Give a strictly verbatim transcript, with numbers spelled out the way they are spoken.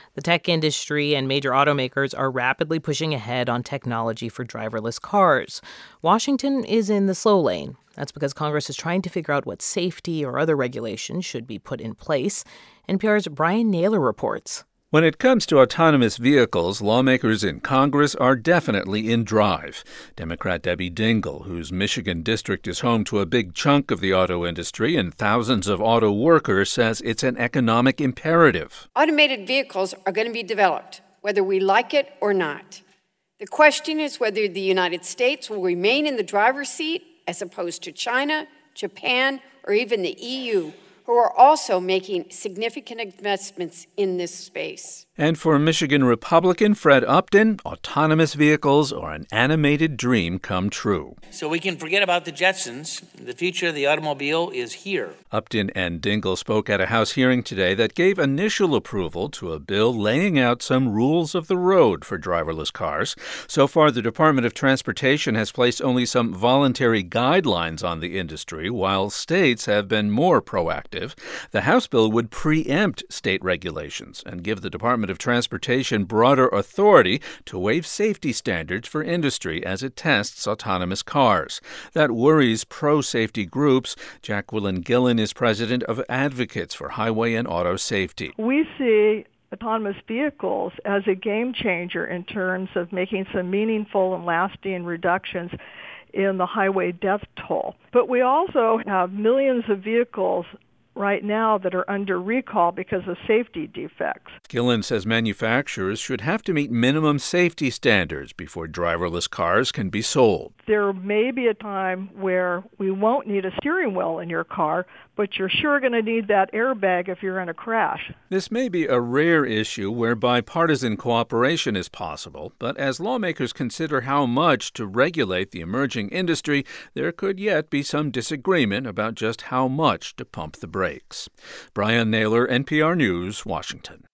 The tech industry and major automakers are rapidly pushing ahead on technology for driverless cars. Washington is in the slow lane. That's because Congress is trying to figure out what safety or other regulations should be put in place. N P R's Brian Naylor reports. When it comes to autonomous vehicles, lawmakers in Congress are definitely in drive. Democrat Debbie Dingell, whose Michigan district is home to a big chunk of the auto industry and thousands of auto workers, says it's an economic imperative. Automated vehicles are going to be developed, whether we like it or not. The question is whether the United States will remain in the driver's seat as opposed to China, Japan, or even the E U, who are also making significant investments in this space. And for Michigan Republican Fred Upton, autonomous vehicles are an animated dream come true. So we can forget about the Jetsons. The future of the automobile is here. Upton and Dingell spoke at a House hearing today that gave initial approval to a bill laying out some rules of the road for driverless cars. So far, the Department of Transportation has placed only some voluntary guidelines on the industry, while states have been more proactive. The House bill would preempt state regulations and give the Department of Transportation broader authority to waive safety standards for industry as it tests autonomous cars. That worries pro-safety groups. Jacqueline Gillen is president of Advocates for Highway and Auto Safety. We see autonomous vehicles as a game changer in terms of making some meaningful and lasting reductions in the highway death toll. But we also have millions of vehicles right now that are under recall because of safety defects. Gillen says manufacturers should have to meet minimum safety standards before driverless cars can be sold. There may be a time where we won't need a steering wheel in your car, but you're sure going to need that airbag if you're in a crash. This may be a rare issue where bipartisan cooperation is possible, but as lawmakers consider how much to regulate the emerging industry, there could yet be some disagreement about just how much to pump the brakes. Brian Naylor, N P R News, Washington.